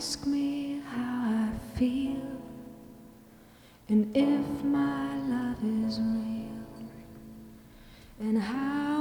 ask me how I feel and if my love is real and how